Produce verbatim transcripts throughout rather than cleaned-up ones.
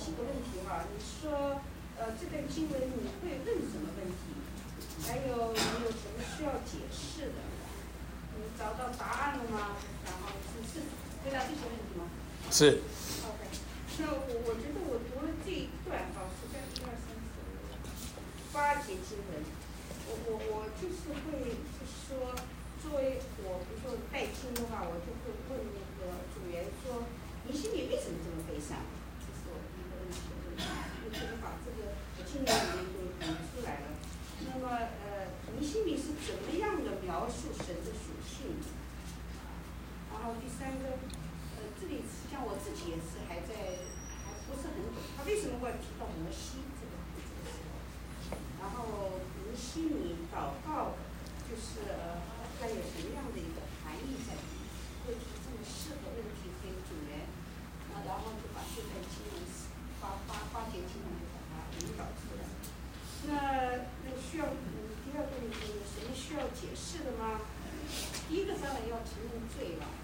几个问题哈，你说呃这段经文你会问什么问题？还有你有什么需要解释的？你找到答案了吗？然后是是回答这些问题吗？ 是。 OK， 那我我觉得我读了这一段哈，是在一二三四五八节经文，我我我就是会就是说，作为我比如说代经的话，我就会问那个组员说，你心里为什么这么悲伤？这是我第一个问题。我就是把这个经文里面就读出来了。那么呃，你心里是怎么样的描述神的属性？然后第三个，呃，这里实际上我自己也是还在还不是很懂，他为什么会提到摩西这个这个时候？然后摩西你祷告，就是呃，它有什么样的一个含义在里面？会提这么适合问题给组员，啊，然后就把这段经文八八八节经文就把它引导出来。那那需要嗯，第二个问题有什么需要解释的吗？第一个当然要承认罪了。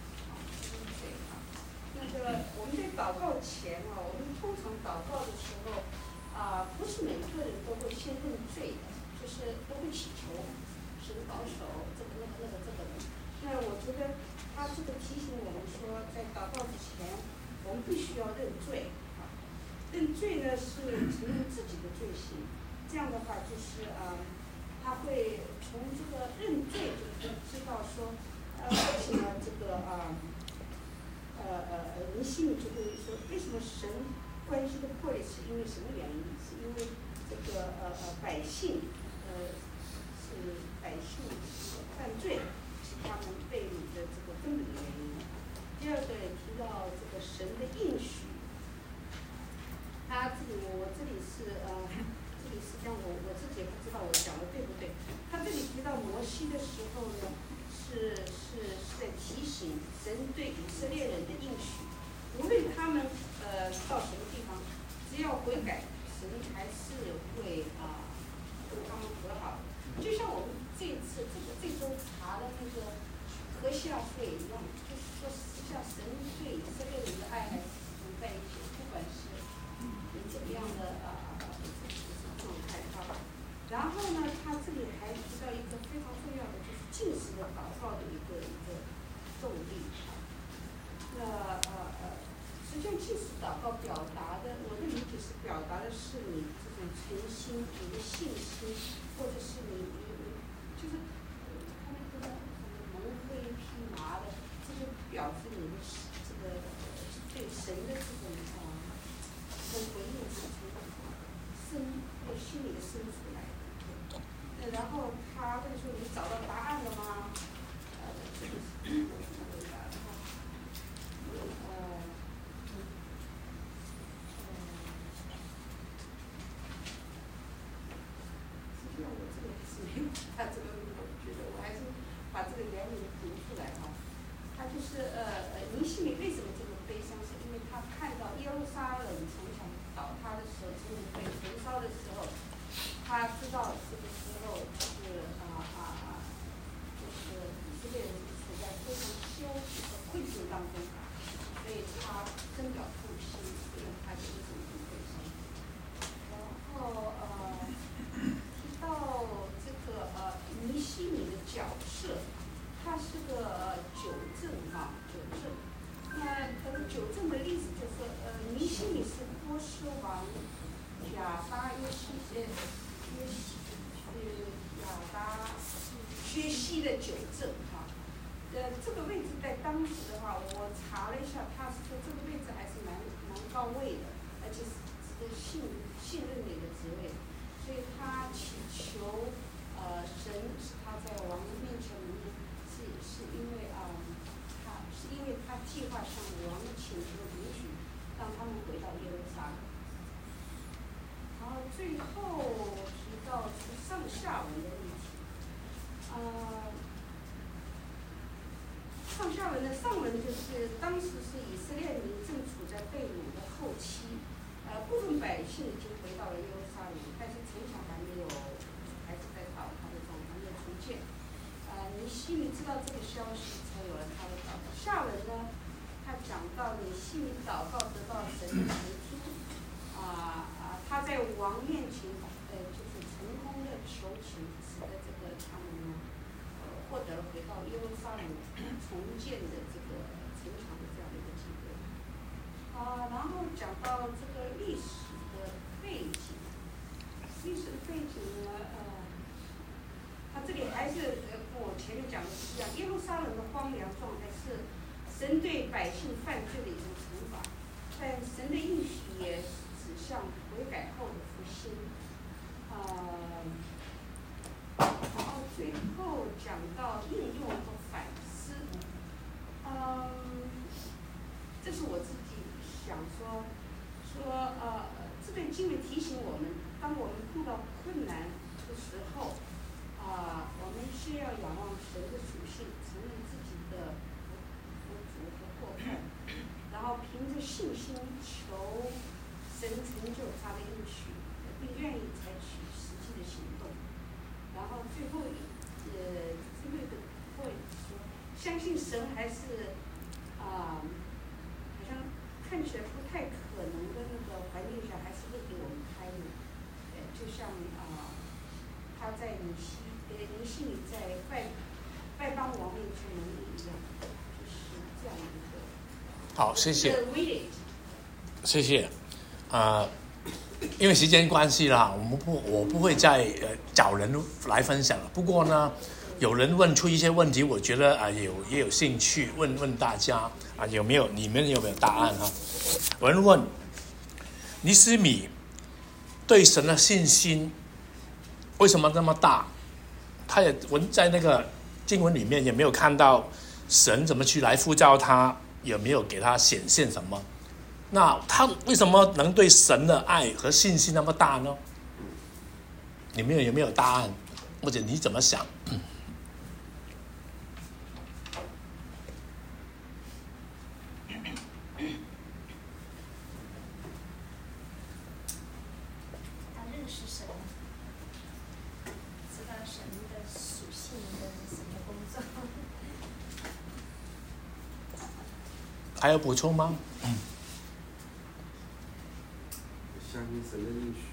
那个我们在祷告前啊，我们通常祷告的时候啊，不是每个人都会先认罪的，就是都会祈求神保守这个那个那个这个的。那我觉得他这个提醒我们说，在祷告之前，我们必须要认罪啊。认罪呢是承认自己的罪行，这样的话就是啊，他会从这个认罪就可以知道说，呃，为什么这个啊。呃呃呃，人心里就会说，为什么神关系的破裂是因为什么原因？是因为这个呃呃百姓呃是百姓犯罪，是他们被掳的这个根本的原因。第二个提到这个神的应许，他这里我这里是呃这里实际上我我自己也不知道我讲的对不对。他这里提到摩西的时候呢。是是是在提醒神对以色列人的应许，无论他们呃到什么地方，只要悔改，神还是会啊跟他们和好。就像我们这次这个这周查的那个河西阿书也一样，就是说实际上神对以色列人的爱还是同在一起，不管是你怎么样的啊状态哈。然后呢，他这里还提到一个非常重要的，就是进食的祷告的一个一个动力。那呃呃，实际上进食祷告表达的，我的理解是表达的是你这种诚心、你的信心，或者是你你你，就是他那个蒙灰披麻的，这就表示你的这个对神的这种啊，这种回应是从深对心里的深处来的。然后他问说：“你找到答案了吗？”呃，这个是我的回答哈。呃，嗯，实际上我这个还是没有他这个，我觉得我还是把这个原文读出来哈。他就是呃呃，您心里为什么这么悲伤？是因为他看到耶路撒冷城墙倒塌的时候，城门被焚烧的时候，他知道这个时候就是啊啊啊，就是以色列人处在非常羞耻和困境当中，所以他深表痛心，所以他就一种很悲伤。然后呃，提到这个呃尼希米的角色，他是个纠正哈，纠正。那这个纠正的例子就是说，呃，尼希米是波斯王亚达约西呃约西呃亚达薛西的纠正哈。呃，这个位置在当时的话，我查了一下，他是说这个位置还是蛮蛮高位的，而且是值得信信任的一个职位，所以他祈求呃神使他在王面前蒙恩，是是因为啊、呃，他是因为他计划向王请求允许，让他们回到耶路撒冷。然后最后提到是上下文的问题，呃。上下文的上文就是当时是以色列民正处在被掳的后期，呃，部分百姓已经回到了耶路撒冷，但是城墙还没有，还是在倒塌的状态，没有重建。呃，尼希米知道这个消息，才有了他的祷告。下文呢，他讲到尼希米祷告得到神的垂听，啊， 啊啊，他在王面前呃就是成功的求情，使得这个他们呢呃获得了回到耶路撒冷重建的这个城墙的这样的一个机会。啊，然后讲到这个历史的背景，历史的背景呢，呃，他这里还是呃跟我前面讲的是一样，耶路撒冷的荒凉状态是神对百姓犯罪的一种惩罚，但神的应许也指向悔改后的复兴。呃，然后最后讲到应用和反思，嗯，这是我自己想说，说呃，这段经文提醒我们，当我们碰到困难的时候，啊、呃，我们需要仰望神的属性，承认自己的不足和过犯，然后凭着信心求神成就他的应许，并愿意采取实际的行动。然后最后一呃最后一个 point 说，相信神还是啊、呃，好像看起来不太可能的那个环境下，还是会给我们开路。呃，就像啊、呃，他在尼西呃尼西米在外外邦王面前能力一样，就是这样一个。 好，谢谢。谢谢。啊、呃，因为时间关系啦，我们不我不会再呃找人来分享了。不过呢，有人问出一些问题，我觉得啊、呃、有也有兴趣问问大家啊、呃、有没有你们有没有答案哈？有人问尼西米对神的信心为什么那么大？他也文在那个经文里面也没有看到神怎么去来呼召他，也没有给他显现什么。那他为什么能对神的爱和信心那么大呢？你们有没有答案？或者你怎么想？ 他认识神，知道神的属性跟神的工作。 还有补充吗？嗯。 相信神的应许。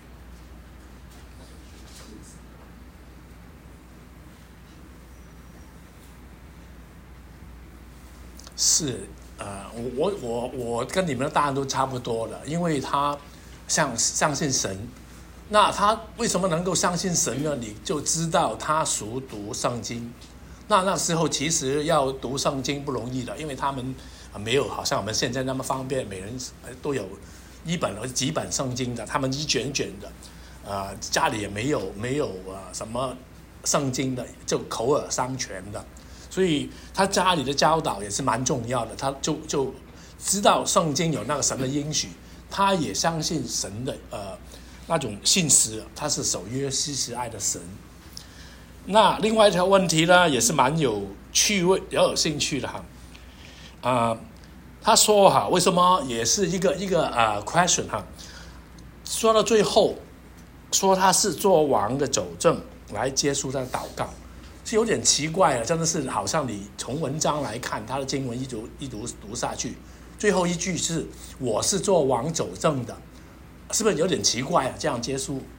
是，呃，我我我跟你们的答案都差不多的，因为他相相信神，那他为什么能够相信神呢？你就知道他熟读圣经。那那时候其实要读圣经不容易的，因为他们没有好像我们现在那么方便，每人都有一本或几本圣经的，他们一卷卷的，呃，家里也没有没有呃什么圣经的，就口耳相传的。所以他家里的教导也是蛮重要的，他就就知道圣经有那个神的应许，他也相信神的呃那种信实，他是守约施慈爱的神。那另外一条问题呢，也是蛮有趣味、也有兴趣的哈。啊、呃，他说哈，为什么也是一个一个呃 question 哈？说到最后，说他是做王的走正来接受他的祷告。是有点奇怪了，真的是好像你从文章来看，他的经文一读一读读下去，最后一句是“我是做王走正的”，是不是有点奇怪啊？这样结束，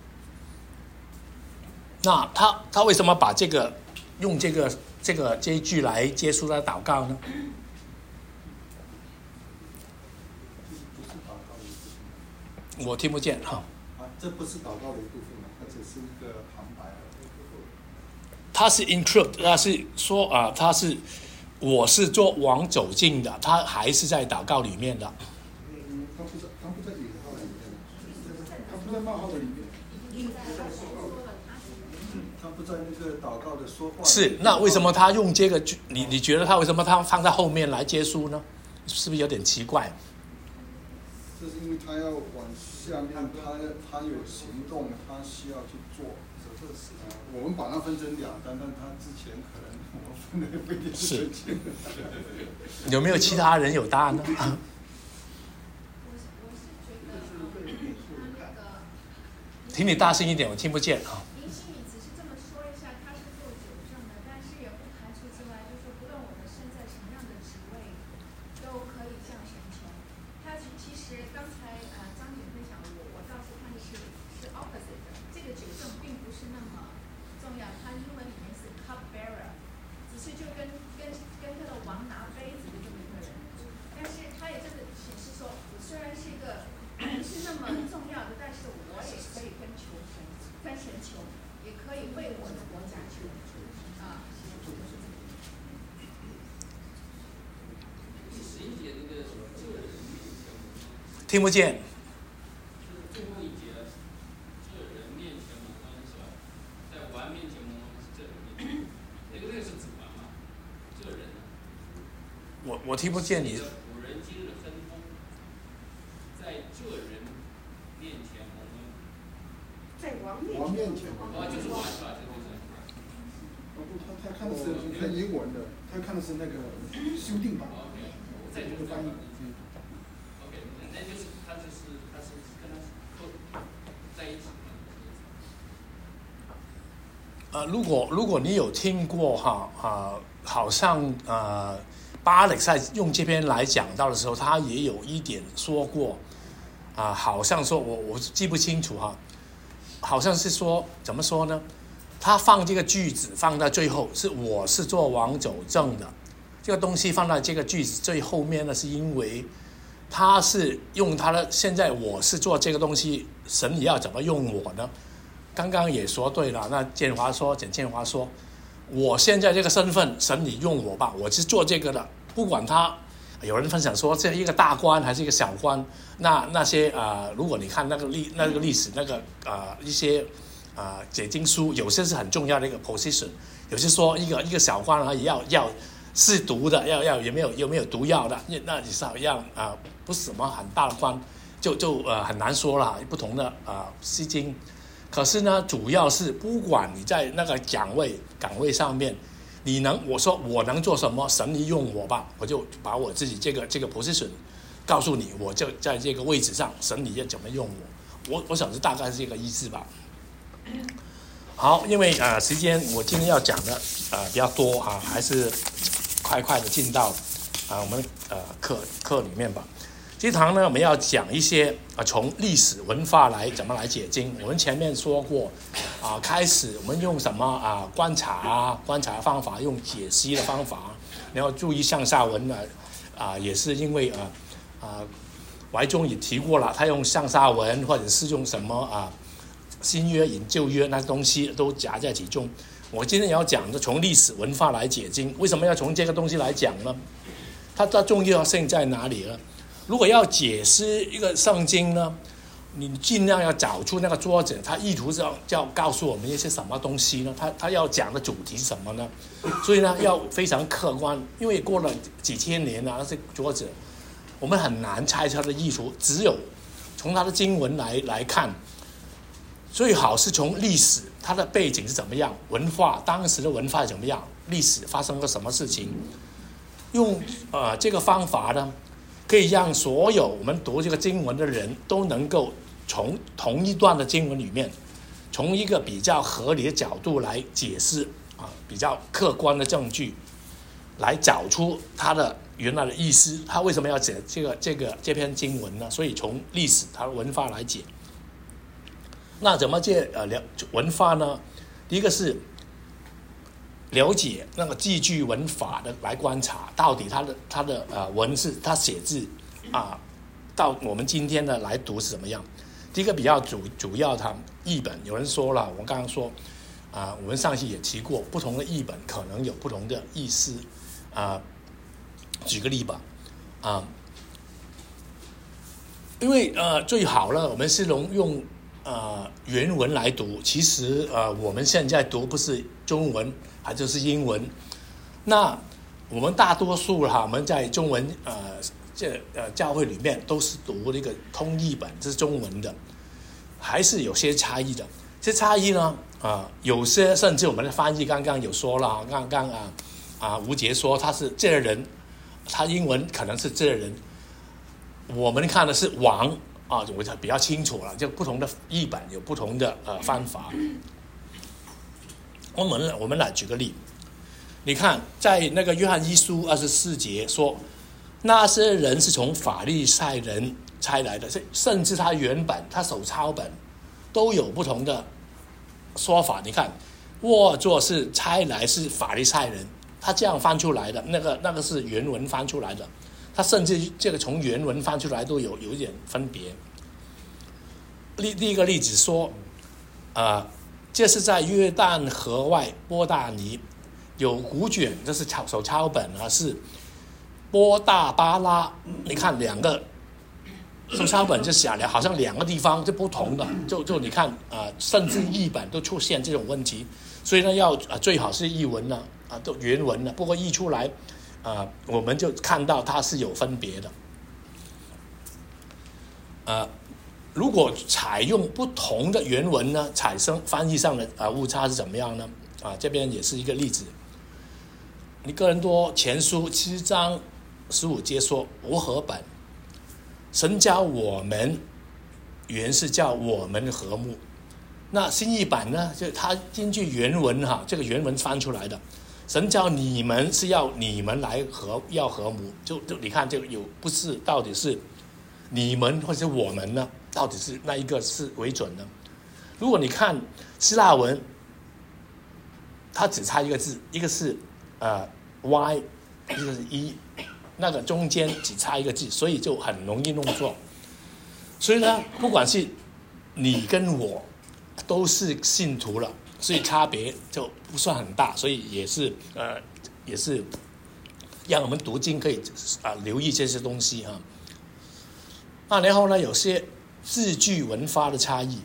那他他为什么把这个用这个这个这一句来结束他的祷告呢？我听不见哈。 啊，这不是祷告的一部分嘛，它只是一个旁白。 他是 include， 他是说啊、呃，他是我是做王走近的，他还是在祷告里面的。 嗯，他不在，他不在引号里面，他不在冒号的里面。他不在那个祷告的说话。 是，那为什么他用这个？你你觉得他为什么他放在后面来结束呢？是不是有点奇怪？ 这是因为他要往下面，他他有行动，他需要去做。我们把它分成两单，但他之前可能我分的不一定是。 有没有其他人有答案呢？ 我是我是觉得，呃，他那个。 请你大声一点，我听不见啊。 林心宇只是这么说一下，他是做纠正的，但是也不排除之外，就是不论我们身在什么样的职位，都可以向神求。他其实刚才呃张姐分享我我听不见。 最后一节，这人面前蒙恩是吧？在王面前蒙恩是这人面前，那个那个是指王吗？这人。 我我听不见你。 古人今日亨通，在这人面前蒙恩。 在王面前。 王面前。 哦，就是王是吧？这就是。 哦不，他他看的是看英文的，他看的是那个修订版。 OK， 在这个翻译。OK， 那就是他就是他是跟他扣在一起嘛。 呃，如果如果你有听过哈啊、呃，好像呃，巴勒在用这边来讲到的时候，他也有一点说过啊、呃，好像说我我记不清楚哈，好像是说怎么说呢？他放这个句子放在最后，是我是做王走正的，这个东西放在这个句子最后面呢，是因为他是用他的现在我是做这个东西，神你要怎么用我呢？刚刚也说对了，那建华说，简建华说，我现在这个身份，神你用我吧，我是做这个的，不管他有人分享说这一个大官还是一个小官，那那些啊、呃，如果你看那个历那个历史那个啊、呃、一些啊、呃、解经书，有些是很重要的一个 position， 有些说一个一个小官啊要要是毒的，要要有没有有没有毒药的，那你是好像啊、呃、不是什么很大的官，就就呃很难说了，不同的啊西经。可是呢，主要是不管你在那个岗位岗位上面，你能我说我能做什么，神你用我吧，我就把我自己这个这个 position 告诉你，我就在这个位置上，神你要怎么用我，我我想是大概是这个意思吧。好，因为呃时间我今天要讲的呃比较多啊，还是快快的进到啊我们呃课课里面吧。这堂呢，我们要讲一些啊，从历史文化来怎么来解经。我们前面说过，啊，开始我们用什么啊观察啊，观察方法，用解析的方法，然后注意上下文呢，啊，也是因为啊啊，怀中也提过了，他用上下文或者是用什么啊新约引旧约那东西都夹在其中。我今天要讲的从历史文化来解经，为什么要从这个东西来讲呢？它的重要性在哪里呢？如果要解释一个圣经呢，你尽量要找出那个作者，他意图是要要告诉我们一些什么东西呢？他他要讲的主题是什么呢？所以呢，要非常客观，因为过了几千年了，那些作者，我们很难猜他的意图，只有从他的经文来来看，最好是从历史，他的背景是怎么样，文化当时的文化怎么样，历史发生了什么事情，用呃这个方法呢，可以让所有我们读这个经文的人都能够从同一段的经文里面，从一个比较合理的角度来解释啊，比较客观的证据，来找出它的原来的意思，他为什么要解这个这个这篇经文呢？所以从历史它的文化来解。那怎么解呃了文化呢？第一个是了解那个字句文法的来观察，到底它的它的呃文字，它写字啊，到我们今天的来读是怎么样？第一个比较主主要，它译本有人说了，我刚刚说啊，我们上期也提过，不同的译本可能有不同的意思啊。举个例吧，啊，因为呃最好了，我们是用用呃原文来读，其实呃我们现在读不是中文。还就是英文，那我们大多数哈，我们在中文呃这呃教会里面都是读那个通译本，这是中文的，还是有些差异的。这差异呢啊、呃，有些甚至我们的翻译刚刚有说了，刚刚啊啊吴杰说他是这个人，他英文可能是这个人，我们看的是王啊，我就比较清楚了，就不同的译本有不同的呃方法。我们我们来举个例，你看在那个约翰一书二十四节说，那些人是从法利赛人差来的，甚至他原本他手抄本都有不同的说法。你看，或作是差来是法利赛人，他这样翻出来的，那个那个是原文翻出来的，他甚至这个从原文翻出来都有有一点分别。例第一个例子说，啊、呃。这是在约旦河外波大尼有古卷，这是手抄本啊，是波大巴拉。你看两个手抄本就写了，好像两个地方就不同的，就就你看啊、呃，甚至译本都出现这种问题，所以呢要啊、呃、最好是译文呢啊都原文呢，不过译出来啊、呃、我们就看到它是有分别的。呃，如果采用不同的原文呢，产生翻译上的啊、呃、误差是怎么样呢？啊，这边也是一个例子。你哥林多前书七章十五节说，无和本。神教我们，原是叫我们和睦。那新译版呢，就它根据原文哈，这个原文翻出来的。神教你们是要你们来和要和睦，就就你看这个有不是到底是你们或者是我们呢？到底是那一个是为准呢？如果你看希腊文，它只差一个字，一个是呃 y， 一个是 e。那个中间只差一个字，所以就很容易弄错。所以呢，不管是你跟我都是信徒了，所以差别就不算很大，所以也是呃也是让我们读经可以啊、呃、留意这些东西哈。那然后呢，有些字句文法的差异，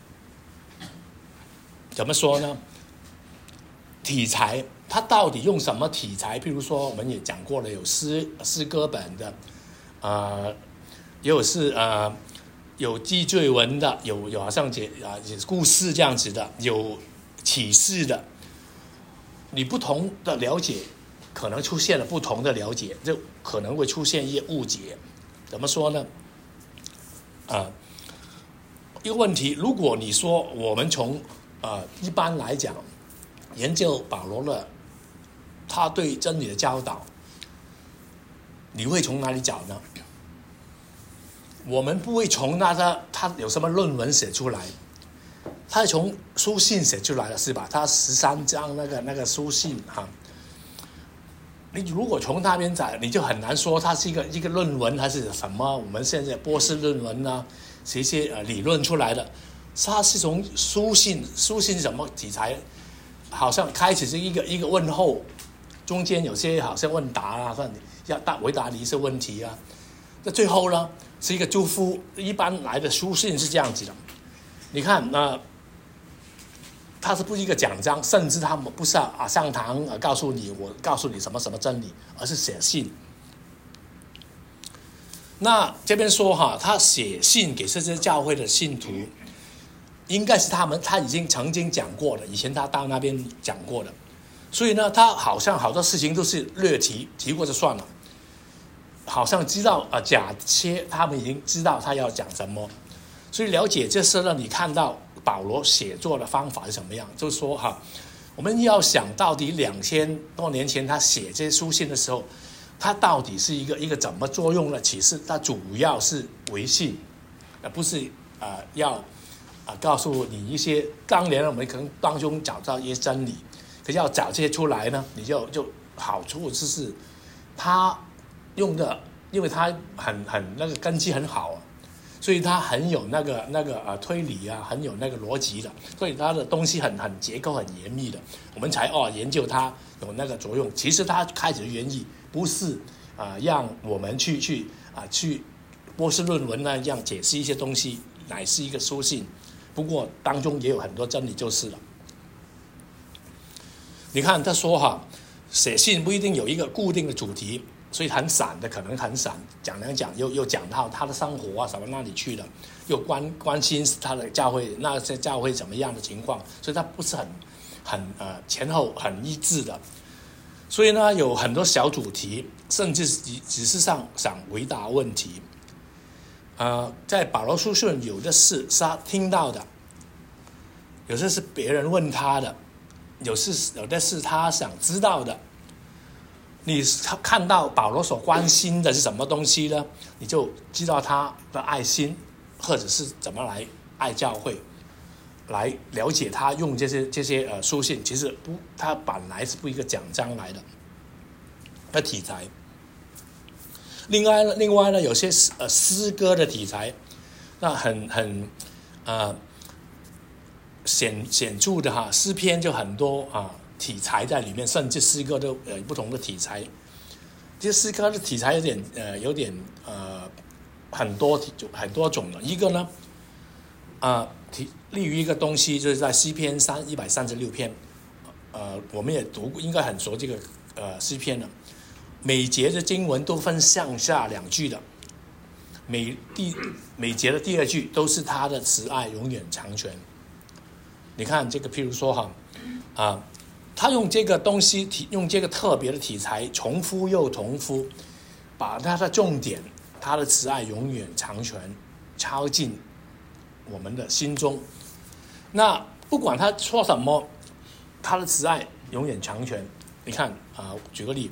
怎么说呢？题材。他到底用什么题材？譬如说，我们也讲过了，有诗诗歌本的，呃，也有是呃有记叙文的，有有好像解啊、呃、故事这样子的，有启示的。你不同的了解，可能出现了不同的了解，就可能会出现一些误解。怎么说呢？啊、呃，一个问题，如果你说我们从呃一般来讲研究保罗的。他对真理的教导，你会从哪里找呢？我们不会从那他他有什么论文写出来，他是从书信写出来的是吧？他十三章那个那个书信哈，你如果从那边找，你就很难说它是一个一个论文还是什么。我们现在博士论文啊，写一些呃理论出来的，他是从书信，书信是什么题材？好像开始是一个一个问候。中间有些好像问答啊，要答回答你一些问题啊，那最后呢是一个祝福。一般来的书信是这样子的，你看那、呃、它是不是一个讲章，甚至他们不是啊上堂啊告诉你我告诉你什么什么真理，而是写信。那这边说哈，他写信给这些教会的信徒，应该是他们他已经曾经讲过的，以前他到那边讲过的。所以呢，他好像好多事情都是略提提过就算了，好像知道啊、呃，假切他们已经知道他要讲什么，所以了解这事呢，你看到保罗写作的方法是什么样？就是说哈，我们要想到底两千多年前他写这些书信的时候，他到底是一个一个怎么作用呢？其实他主要是维系，而不是啊、呃、要啊、呃、告诉你一些当年我们可能当中找到一些真理。可是要找这些出来呢，你就就好处就是，他用的，因为他很很那个根基很好、啊，所以他很有那个那个呃推理啊，很有那个逻辑的，所以他的东西很很结构很严密的，我们才哦研究它有那个作用。其实他开始的原意不是啊、呃、让我们去去啊、呃、去博士论文那样解释一些东西，乃是一个书信，不过当中也有很多真理就是了。你看他说哈，写信不一定有一个固定的主题，所以很散的，可能很散，讲两讲又又讲到他的生活啊什么那里去了，又关关心他的教会那些教会怎么样的情况，所以他不是很很呃前后很一致的，所以呢有很多小主题，甚至只只是上想回答问题。呃，在保罗书信有的是是他听到的，有些是别人问他的。有是有的是他想知道的，你看到保罗所关心的是什么东西呢？你就知道他的爱心，或者是怎么来爱教会，来了解他用这些这些呃书信，其实不，他本来是不一个讲章来的，那题材。另外呢，另外呢，有些呃诗歌的题材，那很很呃。显显著的哈，诗篇就很多啊题材在里面，甚至诗歌都呃不同的题材。这诗歌的题材有点呃有点呃很多很多种的。一个呢，啊、呃，例如一个东西就是在诗篇三一百三十六篇，呃，我们也读过，应该很熟这个呃诗篇了。每节的经文都分上下两句的，每第每节的第二句都是他的慈爱永远长存。你看这个，譬如说哈，啊、呃，他用这个东西题，用这个特别的题材，重复又重复，把他的重点，他的慈爱永远长存，抄进我们的心中。那不管他说什么，他的慈爱永远长存。你看啊、呃，举个例，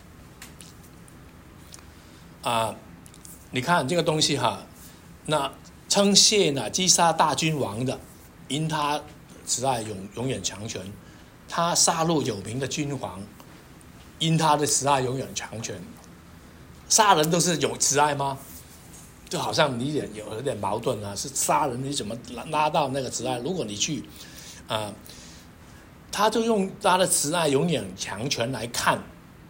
啊、呃，你看这个东西哈，那称谢呢击杀大君王的，因他慈爱永永远长存；他杀戮有名的君王，因他的慈爱永远长存。杀人都是有慈爱吗？就好像你有有点矛盾啊，是杀人你怎么拉到那个慈爱？如果你去，啊、呃，他就用他的慈爱永远长存来看，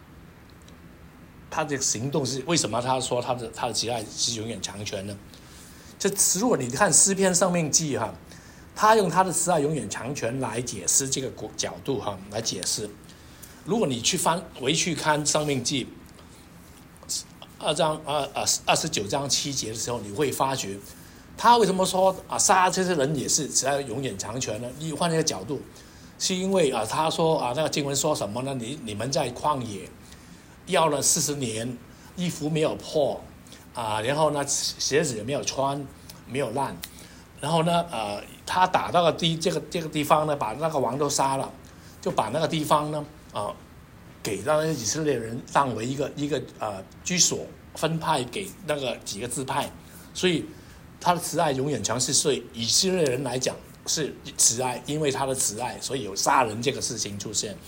他的行动是为什么？他说他的他的慈爱是永远长存呢？这如果你看诗篇生命记哈，他用他的慈爱永远长存来解释这个角度哈，来解释。如果你去翻回去看生命记二章二呃二十九章七节的时候，你会发觉他为什么说啊杀这些人也是慈爱永远长存呢？你换一个角度，是因为啊他说啊那个经文说什么呢？你你们在旷野要了四十年，衣服没有破啊，然后呢鞋子也没有穿，没有烂，然后呢呃他打那个地这个这个地方呢，把那个王都杀了，就把那个地方呢啊。给那以色列人当为一个一个呃居所，分派给那个几个支派，所以他的慈爱永远长是对以色列人来讲是慈爱，因为他的慈爱，所以有杀人这个事情出现。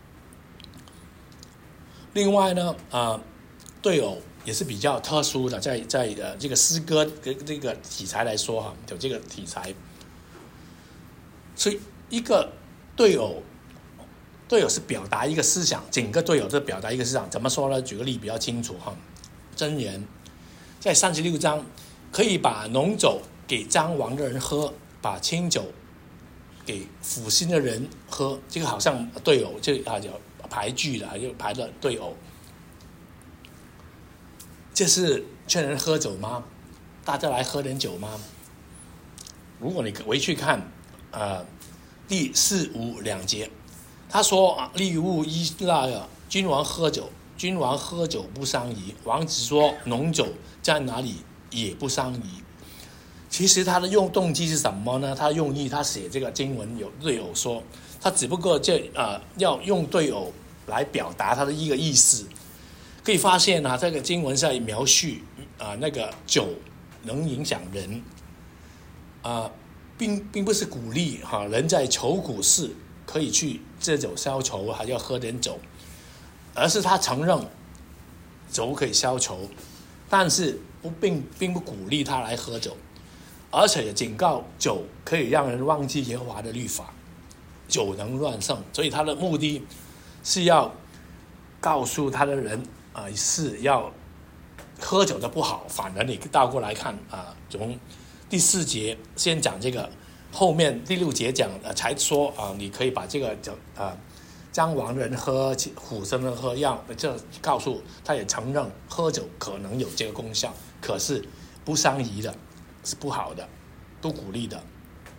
另外呢，呃，对偶也是比较特殊的，在在呃这个诗歌跟这个题材来说哈，有这个题材，所以一个对偶。对偶是表达一个思想，整个对偶是表达一个思想。怎么说呢？举个例比较清楚哈。箴言在三十六章，可以把浓酒给张王的人喝，把清酒给负心的人喝。这个好像对偶，就啊有排句的，就排的对偶。这是劝人喝酒吗？大家来喝点酒吗？如果你回去看，呃，第四五两节。他说啊，利物伊拉尔君王喝酒，君王喝酒不伤仪。王子说浓酒在哪里也不伤仪。其实他的用动机是什么呢？他的用意，他写这个经文有对偶说，他只不过这啊、呃、要用对偶来表达他的一个意思。可以发现啊，这个经文在描述啊、呃、那个酒能影响人啊、呃，并并不是鼓励哈、啊、人在愁苦时可以去借酒消愁，还要喝点酒，而是他承认酒可以消愁，但是不并并不鼓励他来喝酒，而且也警告酒可以让人忘记耶和华的律法，酒能乱胜，所以他的目的是要告诉他的人啊、呃，是要喝酒的不好，反而你倒过来看啊、呃，从第四节先讲这个。后面第六节讲，呃，才说啊、呃，你可以把这个酒啊，将亡人喝，苦生人喝药，这告诉他也承认喝酒可能有这个功效，可是不伤仪的，是不好的，不鼓励的。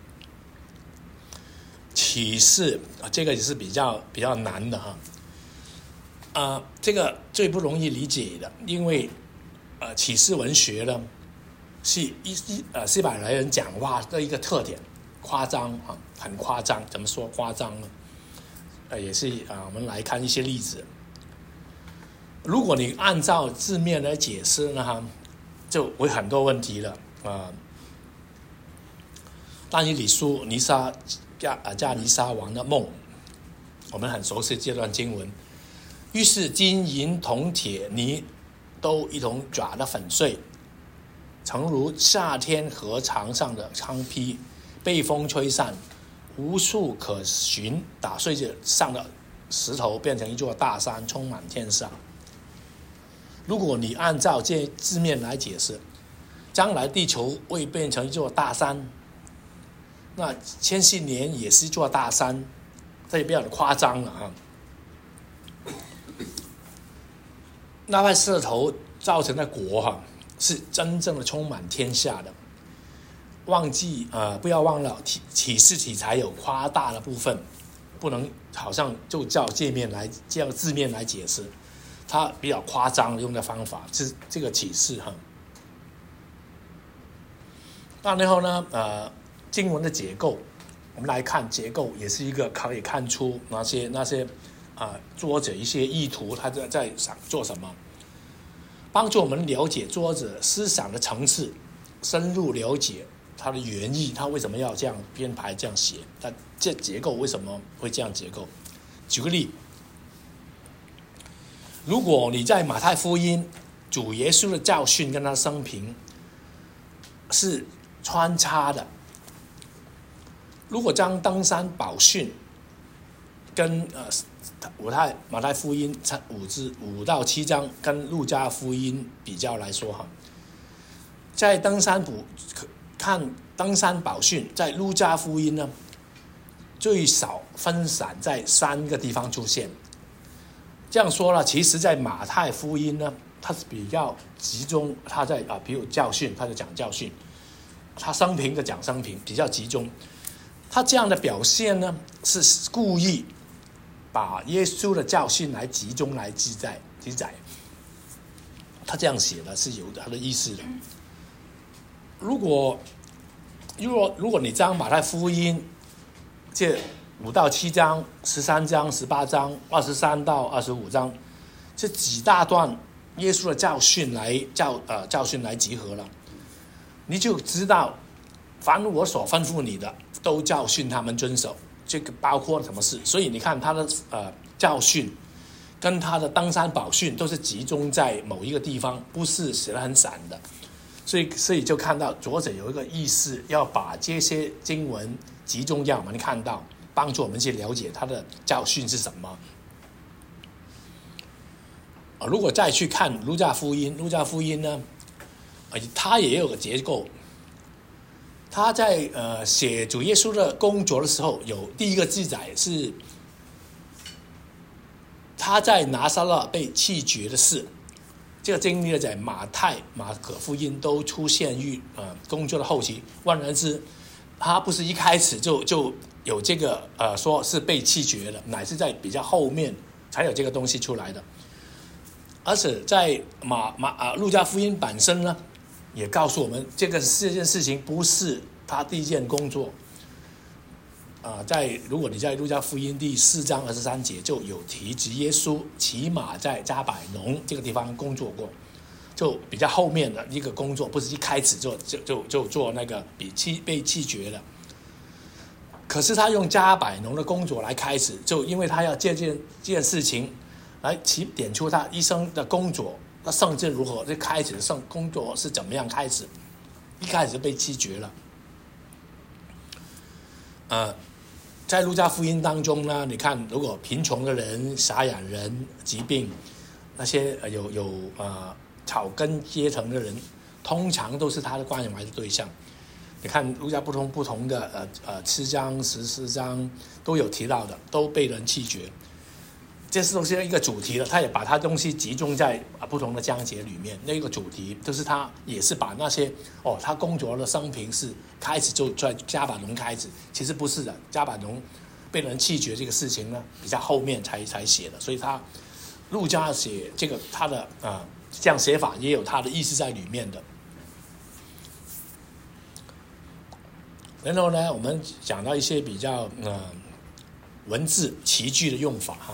启示啊，这个也是比较比较难的哈，啊、呃，这个最不容易理解的，因为呃，启示文学呢是一一呃西班牙人讲话的一个特点。夸张啊，很夸张。怎么说夸张呢？呃，也是啊，我们来看一些例子。如果你按照字面来解释呢，哈，就会很多问题了啊。但以理书尼撒加啊加尼撒王的梦，我们很熟悉这段经文。于是金银铜铁泥都一同抓得粉碎，诚如夏天河床上的苍坯。被风吹散，无处可寻，打碎着上的石头，变成一座大山，充满天上。如果你按照这字面来解释， 将来地球会变成一座大山，那千禧年也是一座大山，这也比较夸张了啊。那块石头造成的国哈、啊，是真正的充满天下的。忘记呃，不要忘了启启示题材有夸大的部分，不能好像就照界面来这样字面来解释，它比较夸张用的方法是这个启示哈。那然后呢，呃，经文的结构，我们来看结构，也是一个可以看出那些那些啊、呃、作者一些意图，他在在想做什么，帮助我们了解作者思想的层次，深入了解它的原意，他为什么要这样编排这样写，他这结构为什么会这样结构？举个例，如果你在马太福音，主耶稣的教训跟他的生平是穿插的，如果将登山宝训跟呃马太马太福音五至五到七章跟路加福音比较来说哈，在登山补看登山宝训，在路加福音呢，最少分散在三个地方出现。这样说了，其实在马太福音呢，它是比较集中，它在啊，比如教训，它就讲教训；它生平就讲生平，比较集中。它这样的表现呢，是故意把耶稣的教训来集中来记载记载。他这样写的是有他的意思的。如果如果如果你将马太福音这五到七章、十三章、十八章、二十三到二十五章这几大段耶稣的教训来教呃教训来集合了，你就知道，凡我所吩咐你的，都教训他们遵守。这个包括什么事？所以你看他的呃教训跟他的登山宝训都是集中在某一个地方，不是写得很散的。所以，所以就看到作者有一个意思，要把这些经文集中让我们看到，帮助我们去了解他的教训是什么。如果再去看路加福音，路加福音呢，他也有个结构。他在呃写主耶稣的工作的时候，有第一个记载是他在拿撒勒被弃绝的事。这个经历在马太、马可福音都出现于呃工作的后期。换言之，他不是一开始就就有这个呃说是被弃绝的，乃是在比较后面才有这个东西出来的。而且在马马啊路加福音本身呢，也告诉我们这个这件事情不是他第一件工作。啊、呃，在如果你在路加福音第四章二十三节就有提及耶稣起码在加百农这个地方工作过，就比较后面的一个工作，不是一开始就就就就做那个比弃被弃绝的。可是他用加百农的工作来开始，就因为他要借鉴这件事情来起点出他一生的工作，那圣经如何？这开始的圣工作是怎么样开始？一开始就被弃绝了。呃，在路加福音当中呢，你看，如果贫穷的人、傻眼人、疾病，那些有有呃草根阶层的人，通常都是他的关怀的对象。你看路加不同不同的呃呃七章、十四章都有提到的，都被人弃绝。这是都是一个主题了，他也把他东西集中在不同的章节里面。那个主题就是他也是把那些哦，他工作的生平是开始就在加百农开始，其实不是的，加百农被人弃绝这个事情呢，比较后面才才写的，所以他路加写这个他的啊、呃、这样写法也有他的意思在里面的。然后呢，我们讲到一些比较呃文字棋句的用法哈。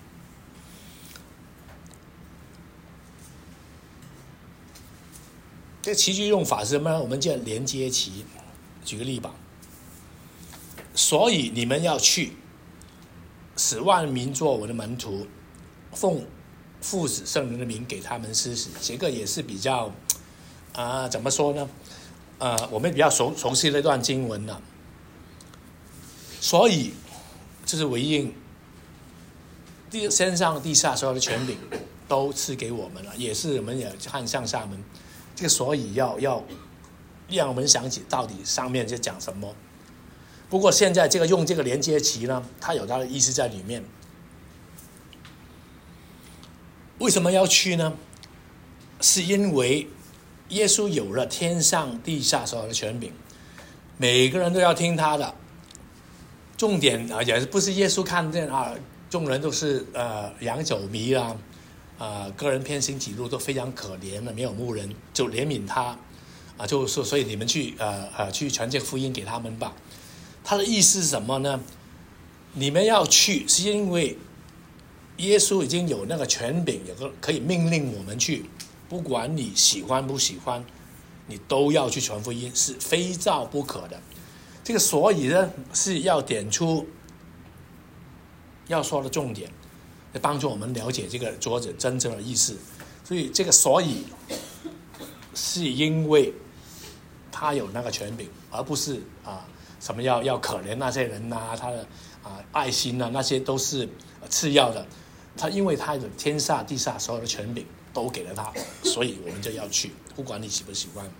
这个棋句用法是什么呢？我们叫连接棋。举个例吧，所以你们要去，使万民做我的门徒，奉父子圣灵的名给他们施洗。这个也是比较啊、呃，怎么说呢？呃，我们比较熟熟悉的一段经文了。所以，就是回应地天上地下所有的权柄都赐给我们了，也是我们也看向下门。 这个所以要要让我们想起到底上面在讲什么。不过现在这个用这个连接词呢，它有它的意思在里面。为什么要去呢？是因为耶稣有了天上地下所有的权柄，每个人都要听他的。重点啊，也不是耶稣看见啊，众人都是呃羊走迷啦，啊、呃，个人偏行己路都非常可怜的，没有牧人，就怜悯他啊，就说所以你们去呃呃去传这个福音给他们吧。他的意思是什么呢？你们要去，是因为耶稣已经有那个权柄，有个可以命令我们去，不管你喜欢不喜欢，你都要去传福音，是非照不可的。这个所以呢，是要点出要说的重点，来帮助我们了解这个作者真正的意思。所以这个所以是因为他有那个权柄，而不是啊什么要要可怜那些人啊，他的啊爱心啊，那些都是次要的。他因为他的天下地下所有的权柄都给了他，所以我们就要去，不管你喜不喜欢。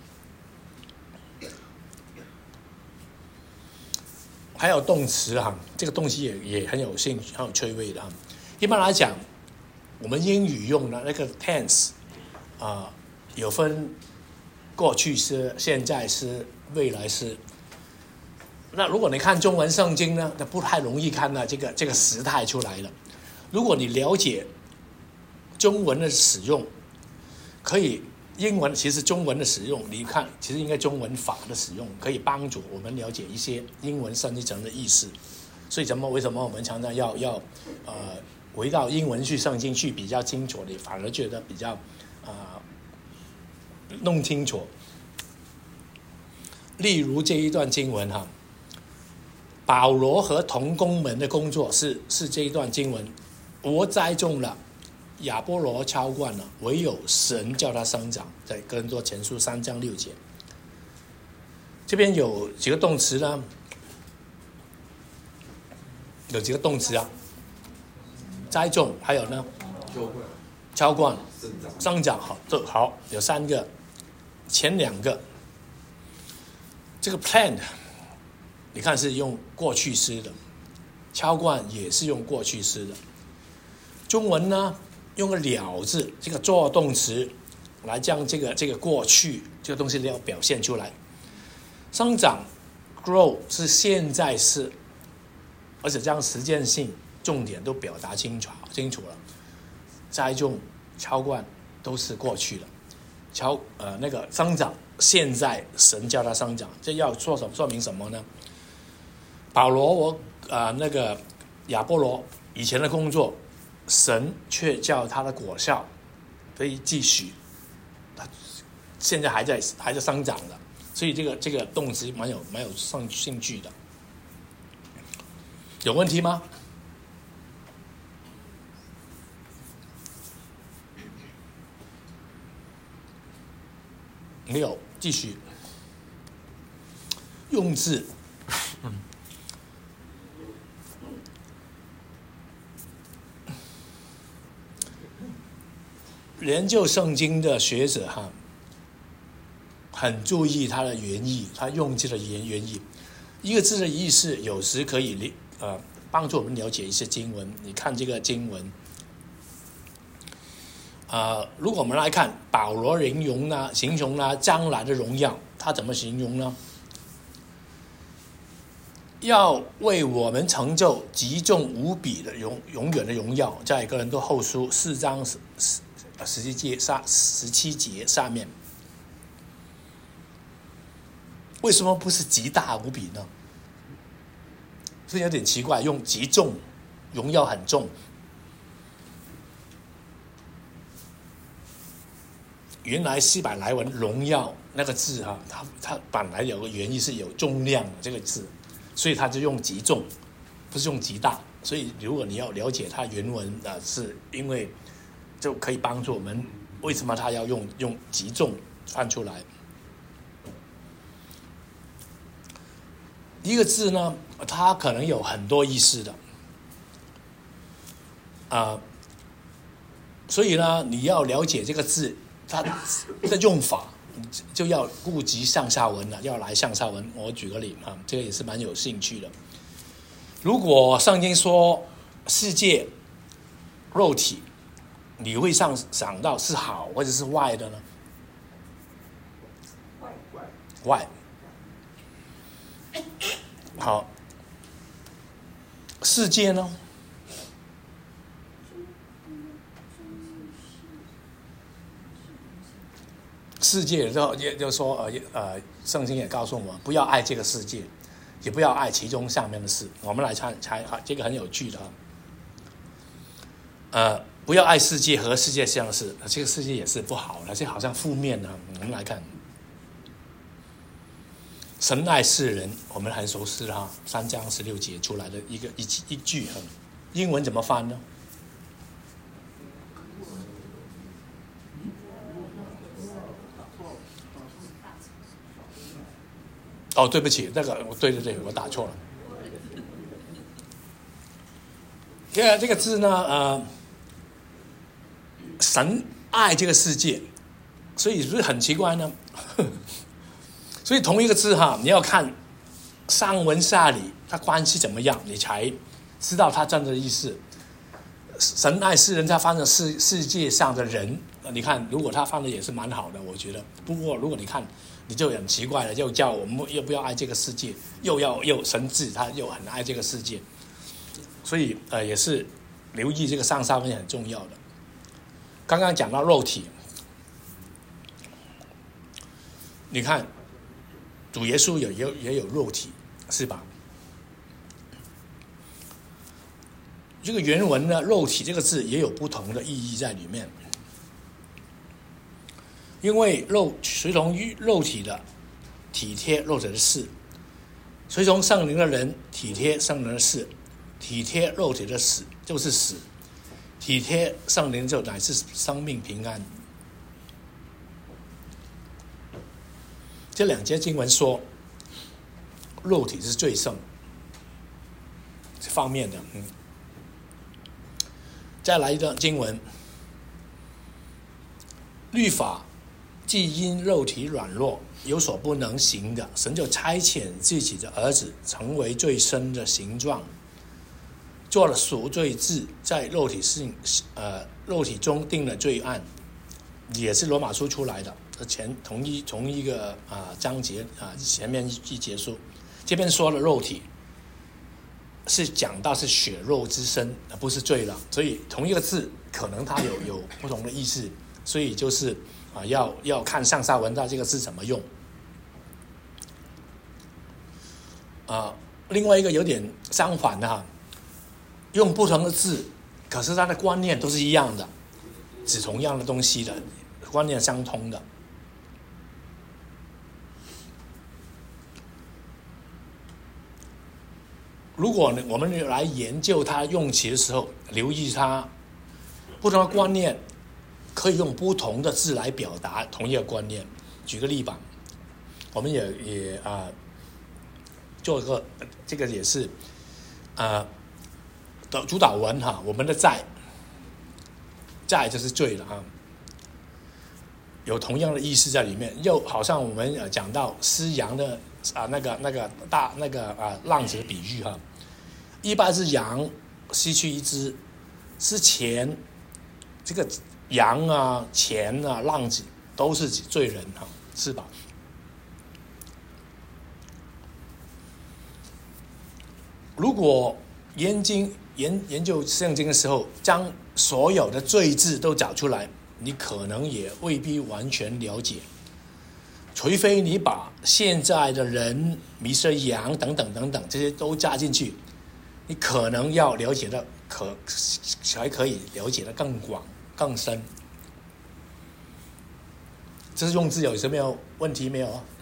还有动词哈，这个东西也也很有兴趣、很有趣味的哈。一般来讲，我们英语用的那个 tense 啊、呃，有分过去式、现在式、未来式。那如果你看中文圣经呢，那不太容易看到这个这个时态出来了。如果你了解中文的使用，可以英文其实中文的使用，你看其实应该中文法的使用可以帮助我们了解一些英文深一层的意思。所以怎么为什么我们常常要要呃回到英文去圣经去比较清楚，你反而觉得比较啊、呃、弄清楚。例如这一段经文哈，保罗和同工们的工作是是这一段经文，我栽种了，亚波罗浇灌了，唯有神叫他生长，在哥林多前书三章六节。这边有几个动词呢？有几个动词啊？栽种，还有呢？浇灌、生长，好，这好，有三个，前两个，这个 plant， 你看是用过去式的，浇灌也是用过去式的。中文呢？用个了字，这个做动词来将这个这个过去这个东西要表现出来。生长 grow 是现在式，而且将时间性重点都表达清楚清楚了。栽种、浇灌都是过去了，浇呃那个生长现在神叫它生长，这要说什么说明什么呢？保罗我啊、呃、那个亚波罗以前的工作。神却叫他的果效可以继续，他现在还在还在生长的，所以这个这个动词蛮有蛮有兴趣的。有问题吗？没有，继续。用字，嗯。研究圣经的学者哈，很注意它的原意，他用字的原原意。一个字的意思有时可以呃帮助我们了解一些经文。你看这个经文，呃，如果我们来看保罗形容呢，形容呢将来的荣耀，他怎么形容呢？要为我们成就极重无比的永永远的荣耀，在哥林多后书四章十十十七节上十七节上面，为什么不是极大无比呢？这有点奇怪，用极重，荣耀很重。原来希伯来文荣耀那个字哈，它它本来有个原意是有重量的这个字。所以他就用极重，不是用极大。所以如果你要了解它原文啊，是因为就可以帮助我们为什么他要用用极重翻出来。一个字呢，它可能有很多意思的啊、呃，所以呢，你要了解这个字它的用法， 就要顾及上下文了，要来上下文。我举个例啊，这个也是蛮有兴趣的。如果圣经说世界肉体，你会上想到是好或者是坏的呢？坏。好，世界呢？世界就也就是说呃呃，圣经也告诉我们，不要爱这个世界，也不要爱其中上面的事。我们来猜猜，这个很有趣的啊。呃，不要爱世界和世界上的事，这个世界也是不好的，这好像负面的。我们来看，神爱世人，我们很熟悉哈，三章十六节出来的一个一一句哈，英文怎么翻呢？哦，对不起，那个，对对对，我打错了。这个这个字呢，呃，神爱这个世界，所以是不是很奇怪呢？所以同一个字哈，你要看上文下理，它关系怎么样，你才知道它真的意思。神爱世人，他放在世世界上的人，你看，如果他放的也是蛮好的，我觉得。不过如果你看，你就很奇怪了，又叫我们又不要爱这个世界，又要又神智他又很爱这个世界，所以呃也是留意这个上下文很重要的。刚刚讲到肉体，你看主耶稣有也也有肉体，是吧？这个原文呢，肉体这个字也有不同的意义在里面。因为肉随从肉体的体贴肉体的事，随从圣灵的人体贴圣灵的事，体贴肉体的死就是死，体贴圣灵就乃是生命平安。这两节经文说，肉体是最胜这方面的。嗯，再来一段经文，律法既因肉体软弱有所不能行的，神就差遣自己的儿子成为最深的形状，做了赎罪制，在肉体性呃肉体中定了罪案，也是罗马书出来的，前同一同一个啊、呃、章节啊、呃、前面一节书，这边说了肉体是讲到是血肉之身，不是罪了，所以同一个字可能它有有不同的意思，所以就是啊，要要看上下文它这个字怎么用。啊，另外一个有点相反的哈，用不同的字，可是它的观念都是一样的，指同样的东西的，观念相通的。如果我们来研究它用词的时候，留意它不同的观念。可以用不同的字来表达同一个观念。举个例吧，我们也也啊、呃、做一个，这个也是啊的主导文哈，我们的在在就是罪了哈，有同样的意思在里面。又好像我们呃讲到失羊的啊、呃、那个那个大那个啊、呃、浪子的比喻哈，一般是羊失去一只，之前这个。羊啊、钱啊、浪子都是罪人哈，是吧？如果研经研研究圣经的时候，将所有的罪字都找出来，你可能也未必完全了解。除非你把现在的人、迷失羊等等等等这些都加进去，你可能要了解的可才可以了解的更广。更深，这是用字有什么有问题没有啊？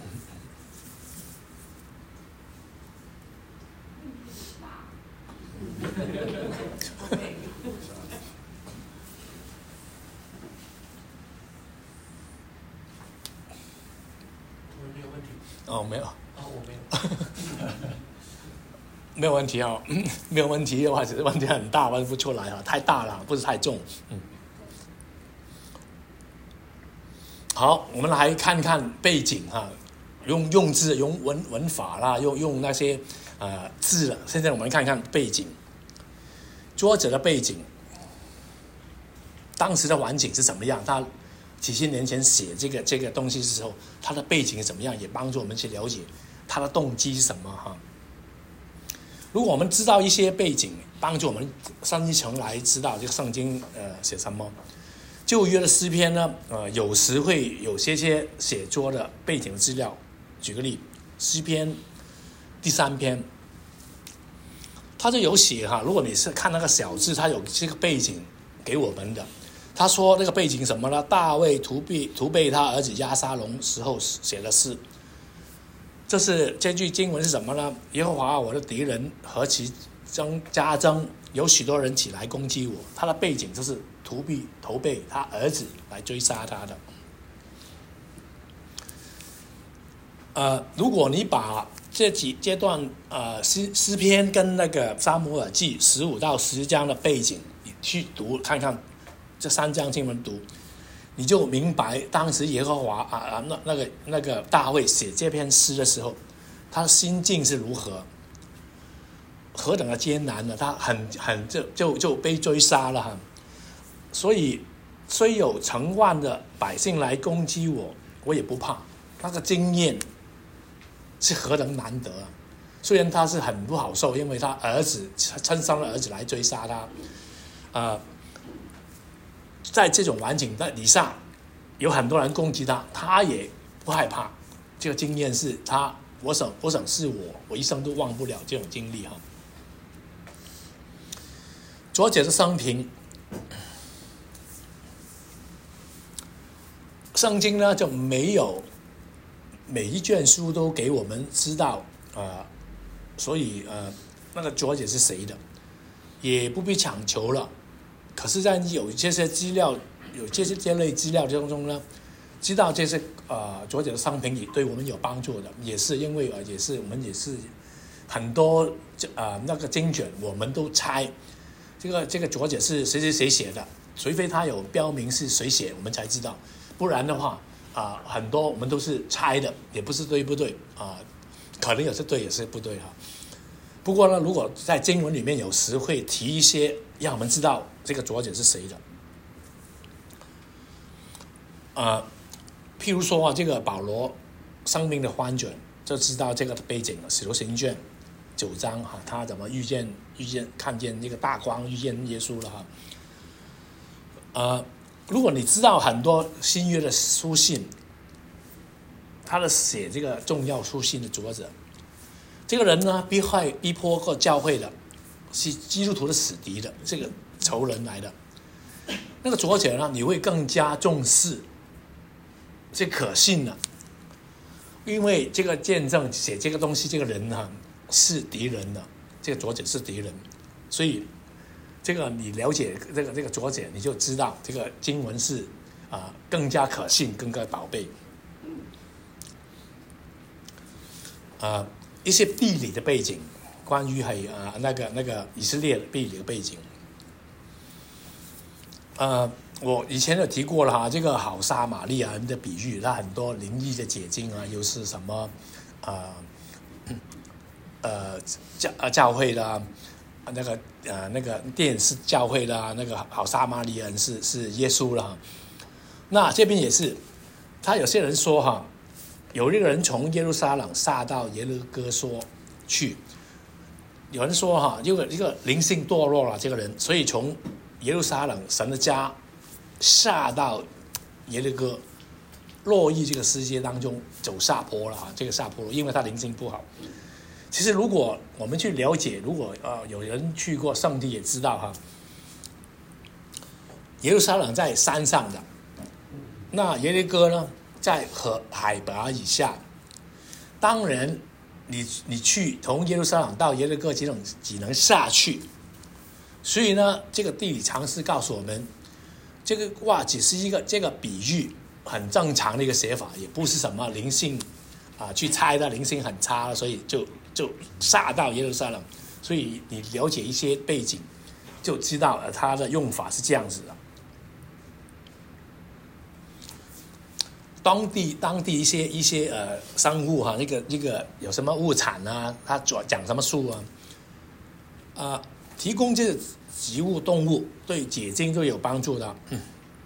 我没有问题。 哦，没有。 啊，我没有。 没有问题啊、哦，没有问题的话，只是问题很大，问不出来啊，太大了，不是太重，嗯。 好，我们来看看背景哈，用用字、用文文法啦，用用那些呃字了。现在我们看看背景，作者的背景，当时的环境是怎么样？他几千年前写这个这个东西的时候，他的背景是怎么样，也帮助我们去了解他的动机是什么哈。如果我们知道一些背景，帮助我们深一层来知道这个圣经呃写什么。旧约的诗篇呢，呃，有时会有些些写作的背景的资料。举个例，诗篇第三篇，他就有写哈。如果你是看那个小字，他有这个背景给我们的。他说那个背景什么呢？大卫屠避屠备他儿子押沙龙时候写的诗。这是这句经文是什么呢？耶和华我的敌人何其增加增，有许多人起来攻击我。他的背景就是屠避投备他儿子来追杀他的。呃，如果你把这几阶段呃诗诗篇跟那个撒母耳记十五到十章的背景你去读看看。这三章经文读，你就明白当时耶和华啊啊那那个那个大卫写这篇诗的时候，他的心境是如何，何等的艰难呢？他很很就就就被追杀了哈。所以虽有成万的百姓来攻击我，我也不怕。那个经验是何等难得啊！虽然他是很不好受，因为他儿子亲生的儿子来追杀他，呃。在这种环境底下，有很多人攻击他，他也不害怕。这个经验是他，我想，我想是我，我一生都忘不了这种经历哈。作者的生平，圣经呢就没有每一卷书都给我们知道呃，所以呃那个作者是谁的，也不必强求了。可是，在有这些资料，有这些这类资料当中呢，知道这些呃作者的生平也对我们有帮助的，也是因为呃也是我们也是很多呃那个经卷，我们都猜这个这个作者是谁谁谁写的，除非他有标明是谁写，我们才知道，不然的话啊、呃、很多我们都是猜的，也不是对不对啊、呃，可能有是对，也是不对哈。不过呢，如果在经文里面有时会提一些，让我们知道这个作者是谁的。呃，譬如说啊，这个保罗生命的翻转，就知道这个背景了。使徒行传九章哈，他怎么遇见遇见看见这个大光，遇见耶稣了哈。呃，如果你知道很多新约的书信，他的写这个重要书信的作者。这个人呢，逼害逼迫过教会的，是基督徒的死敌的这个仇人来的。那个作者呢，你会更加重视，这可信了，因为这个见证写这个东西，这个人呢是敌人的，这个作者是敌人，所以这个你了解这个这个作者，你就知道这个经文是啊、呃、更加可信，更加宝贝。啊、呃。一些地理的背景，关于还啊那个那个以色列的地理的背景，呃，我以前有提过了哈，这个好撒玛利亚人的比喻，它很多灵异的解经啊，又是什么啊呃教呃教会的那个呃那个殿是教会的，那个好撒玛利亚人是是耶稣了。那这边也是，他有些人说哈。有一个人从耶路撒冷下到耶利哥梭去，有人说哈，这个一个灵性堕落了这个人，所以从耶路撒冷神的家下到耶利哥，落入这个世界当中走下坡了哈，这个下坡路，因为他灵性不好。其实如果我们去了解，如果呃有人去过圣地也知道哈，耶路撒冷在山上的，那耶利哥呢？在河海拔以下，当然你你去从耶路撒冷到耶利哥只能只能下去，所以呢，这个地理常识告诉我们，这个哇只是一个这个比喻，很正常的一个写法，也不是什么灵性啊去猜的灵性很差，所以就就下到耶路撒冷，所以你了解一些背景，就知道它的用法是这样子的。 当地当地一些一些呃生物哈、啊，那个那个有什么物产啊，它讲什么树啊，啊、呃，提供这个植物动物对解经都有帮助的。嗯、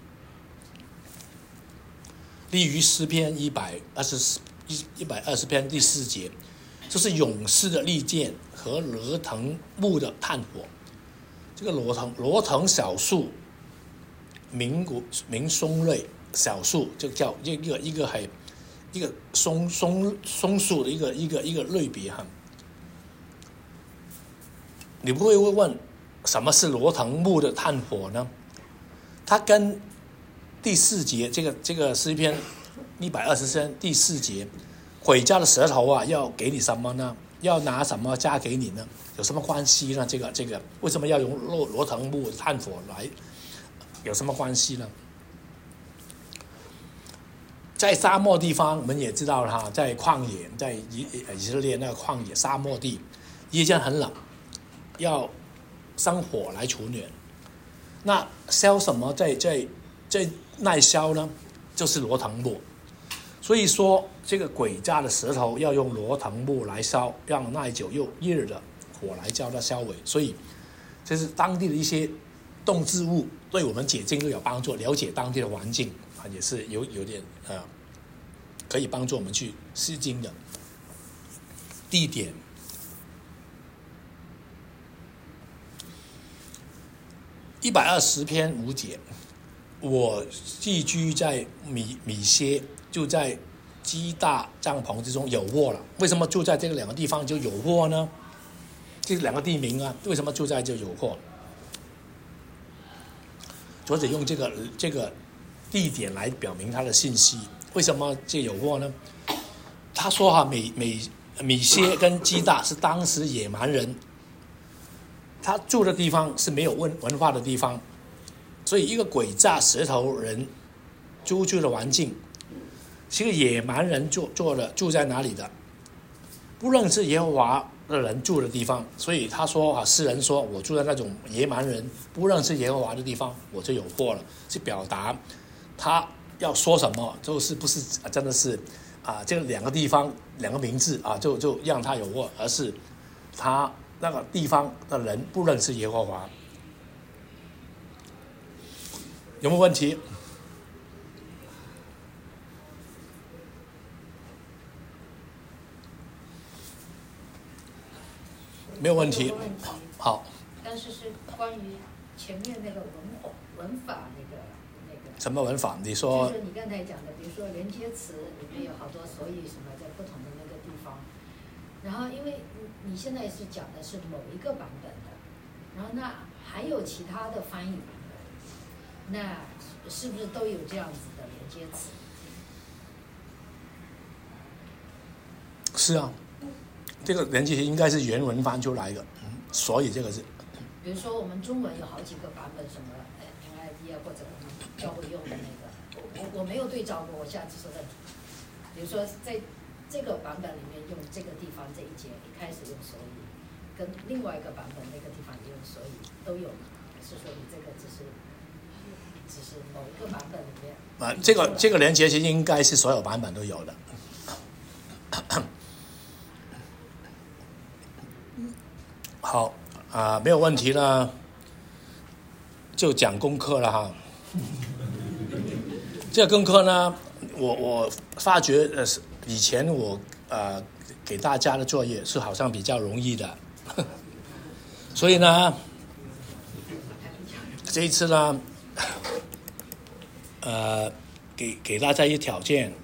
例如诗篇一百二十一一百二十篇第四节，就是勇士的利剑和罗藤木的炭火。这个罗藤罗藤小树，明古明松类小树，就叫一个一个还一个松松松树的一个一个一个类别哈。你不会问什么是罗藤木的炭火呢？它跟第四节这个这个诗篇一百二十篇第四节，毁家的舌头啊，要给你什么呢？要拿什么嫁给你呢？有什么关系呢？这个这个为什么要用罗罗藤木炭火来？有什么关系呢？在沙漠地方，我们也知道哈，在旷野，在以以色列那个旷野沙漠地，夜间很冷，要生火来取暖。那烧什么在在在耐烧呢？就是罗藤木。所以说，这个鬼家的舌头要用罗藤木来烧，让耐久又热的火来叫它烧萎。所以，这是当地的一些动植物对我们解经都有帮助，了解当地的环境啊，也是有有点呃，可以帮助我们去释经的地点。一百二十篇五节，我寄居在米米歇。就在基大帐篷之中有祸了。为什么住在这个两个地方就有祸呢？这两个地名啊，为什么住在就有祸？作者用这个这个地点来表明他的信息。为什么这有祸呢？他说哈、啊，米米米歇跟基大是当时野蛮人，他住的地方是没有文文化的地方，所以一个鬼诈石头人居住的环境。这个野蛮人住住的住在哪里的？不认识耶和华的人住的地方，所以他说啊，诗人说我住在那种野蛮人不认识耶和华的地方，我就有祸了。去表达他要说什么，就是不是真的是啊，这个两个地方两个名字啊，就就让他有祸，而是他那个地方的人不认识耶和华。有没有问题？没有问题。 问题好。 但是是关于前面那个文文法那个那个。 什么文法？你说。 就是你刚才讲的，比如说连接词里面有好多所以什么在不同的那个地方，然后因为你现在是讲的是某一个版本的，然后那还有其他的翻译版本，那是不是都有这样子的连接词？ 是啊。这个连接应该是原文翻出来的，嗯，所以这个是。 比如说我们中文有好几个版本，什么 N I V 啊，或者我们教会用的那个，我我没有对照过，我现在只是问题。比如说在这个版本里面用这个地方这一节一开始用所以，跟另外一个版本那个地方也用所以，都有吗？还是说你这个只是只是某一个版本里面？ 啊，这个这个连接其实应该是所有版本都有的。好啊、呃，没有问题了，就讲功课了哈。这个功课呢，我我发觉呃，以前我呃给大家的作业是好像比较容易的，所以呢，这一次呢，呃，给给大家一条件。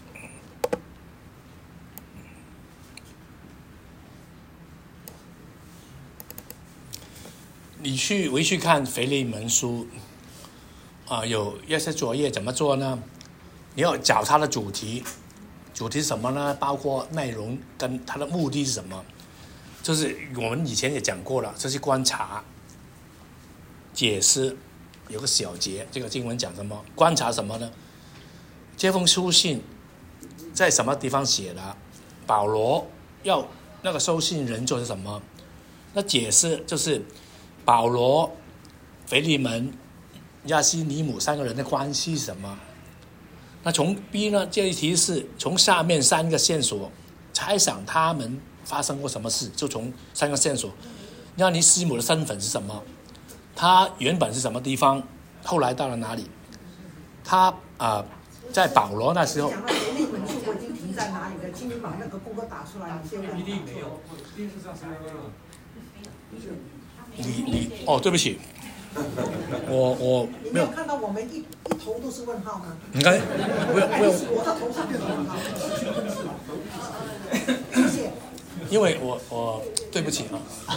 你去回去看腓利门书啊，有一些作业怎么做呢？你要找它的主题，主题是什么呢？包括内容跟它的目的是什么？就是我们以前也讲过了，这是观察、解释，有个小节，这个经文讲什么？观察什么呢？这封书信在什么地方写的？保罗要那个收信人做是什么？那解释就是保罗、腓利门、亚西尼姆三个人的关系是什么？ 那从 B 呢，这一题是从下面三个线索猜想他们发生过什么事，就从三个线索。那你师母的身份是什么？他原本是什么地方？后来到了哪里？他啊、呃，在保罗那时候。 讲到那本书我已经停在哪里了，请你把那个功课打出来。你先一定没有，电视上是没有。 你你哦，对不起，我我你没有看到我们一一头都是问号吗？ 你看，不用不用， 我的头上变成问号。谢谢。 因为我我对不起啊，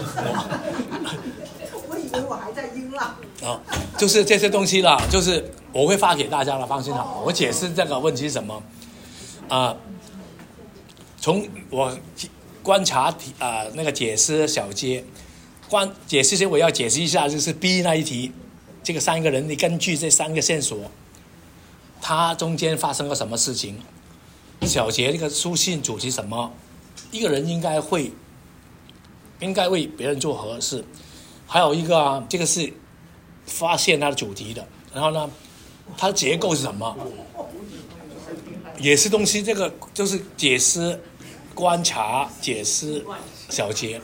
我以为我还在音浪。 啊，就是这些东西啦，就是我会发给大家了，放心好，我解释这个问题是什么啊、呃？从我观察题啊、呃、那个解释小节。关解释些我要解释一下，就是 B 那一题，这个三个人，你根据这三个线索，他中间发生了什么事情？小节这个书信主题什么？一个人应该会，应该为别人做何事？还有一个啊，这个是发现它的主题的，然后呢，它的结构是什么？也是东西，这个就是解释、观察、解释小节。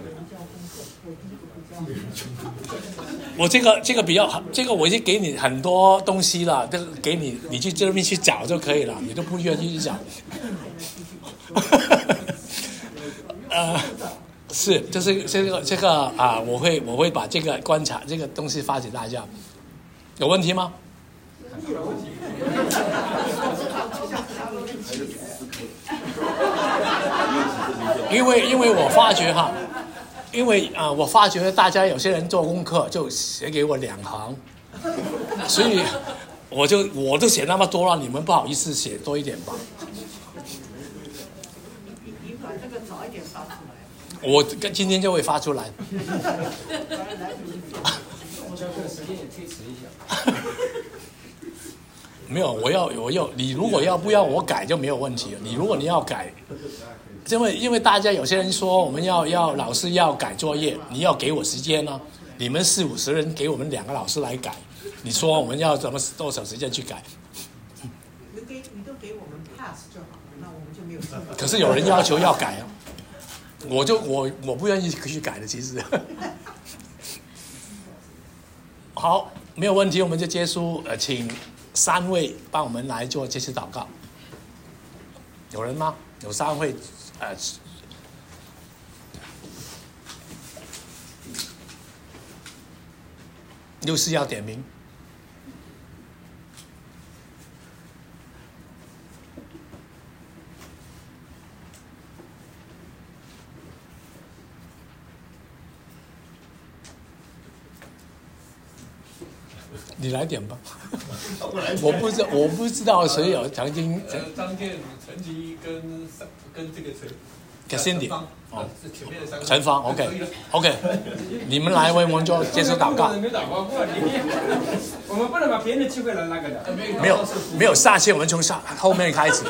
我这个这个比较，这个我已经给你很多东西了，这个给你，你去这边去找就可以了，你都不愿意去找。呃，是，就是这个这个啊，我会我会把这个观察这个东西发给大家，有问题吗？因为因为我发觉哈。因为啊、呃，我发觉大家有些人做功课就写给我两行，所以我就我都写那么多了，你们不好意思写多一点吧？ 你你把这个早一点发出来。 我今天就会发出来。 这个时间也推迟一下。 没有，我要我要你如果要不要我改就没有问题了。你如果你要改。因为因为大家有些人说我们要要老师要改作业，你要给我时间呢、啊。你们四五十人给我们两个老师来改，你说我们要怎么多少时间去改？ 你给你都给我们 pass 就好了，那我们就没有机会。 可是有人要求要改啊，我就我我不愿意去改的，其实。好，没有问题，我们就结束。呃，请三位帮我们来做这次祷告。有人吗？有三位。呃，六是要点名。你来点吧。我不知我不知道谁有曾经。 呃，张健、陈吉跟跟这个陈。 给 Cindy 哦，是前面的三个。 陈芳 ，OK OK， 你们来为我们做接受祷告。 没祷告过，我们不能把别人的机会来那个的。 没有没有，下期我们从下后面开始。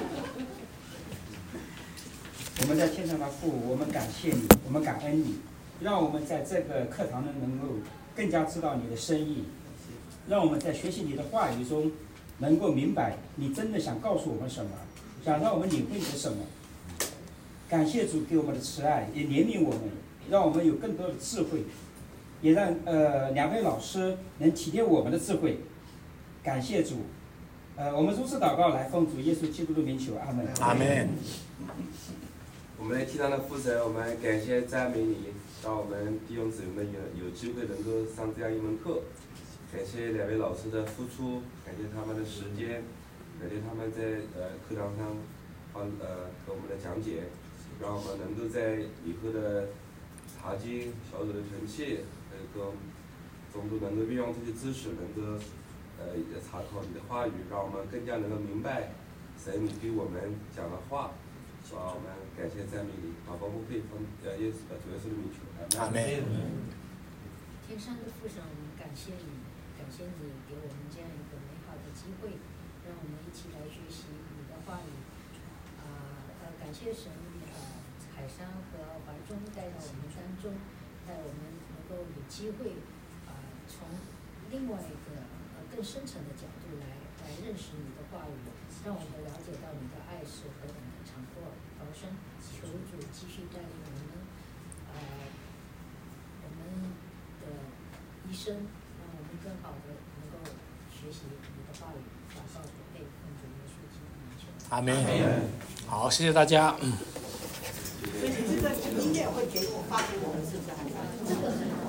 我们在天上的父，我们感谢你，我们感恩你，让我们在这个课堂呢能够更加知道你的深意，让我们在学习你的话语中能够明白你真的想告诉我们什么，想让我们领会你的什么。感谢主给我们的慈爱，也怜悯我们，让我们有更多的智慧，也让呃两位老师能体贴我们的智慧。感谢主，呃，我们如此祷告，来奉主耶稣基督的名求，阿门。 阿门。 我们来天上的父神，我们感谢赞美你，让我们弟兄姊妹们有有机会能够上这样一门课。感谢两位老师的付出，感谢他们的时间，感谢他们在呃课堂上帮呃给我们的讲解。让我们能够在以后的查经、小组的晨契，那个中都能够运用这些知识，能够呃查考你的话语，让我们更加能够明白神你对我们讲的话。啊，我们感谢赞美你，祷告不配奉呃耶稣的主耶稣的名求， 阿门。 天上的父神，我们感谢你，感谢你给我们这样一个美好的机会，让我们一起来学习你的话语。啊呃，感谢神。海山和怀中带到我们当中，带我们能够有机会啊、呃，从另外一个呃更深层的角度来来来认识你的话语，让我们了解到你的爱是何等的长阔高深。求主继续带领我们，呃，我们的一生，让我们更好的能够学习你的话语，祷告主配奉主耶稣基督的名求。 阿门。好，谢谢大家。 所以这个音乐会给我发给我们，是不是？还是？ 这个很